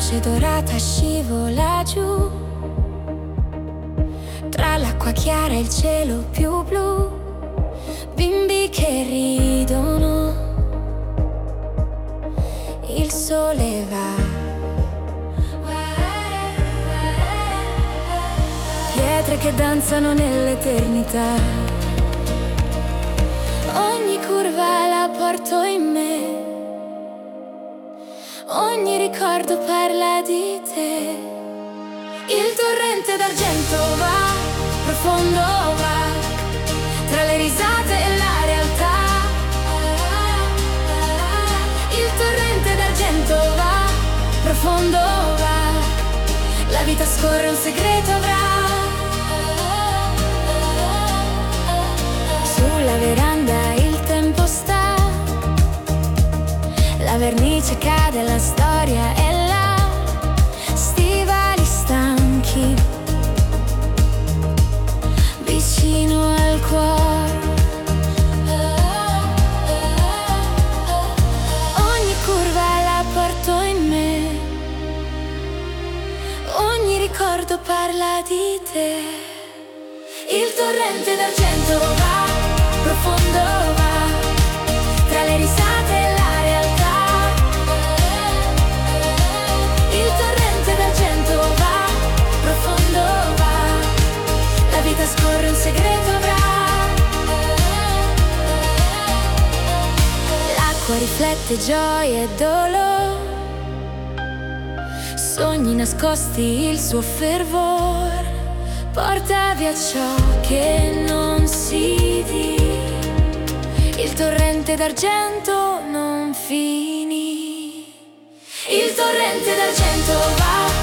luce dorata scivola giù, tra l'acqua chiara e il cielo più blu, bimbi che ridono, il sole va, pietre che danzano nell'eternità, ogni curva la porto in me, ogni ricordo parla di te. Il torrente d'argento va, profondo va, tra le risate e la realtà. Il torrente d'argento va, profondo va, la vita scorre, un segreto avrà. Sulla veranda il tempo sta, la vernice cade, la storia è là, stivali stanchi, vicino al cuore. Ogni curva la porto in me, ogni ricordo parla di te. Il torrente d'argento va, profondo va, tra le risate e la realtà. Il torrente d'argento va, profondo va, la vita scorre, un segreto avrà. L'acqua riflette gioia e dolore, sogni nascosti, il suo fervore porta via ciò che non si dice. Il torrente d'argento non finì. Il torrente d'argento va,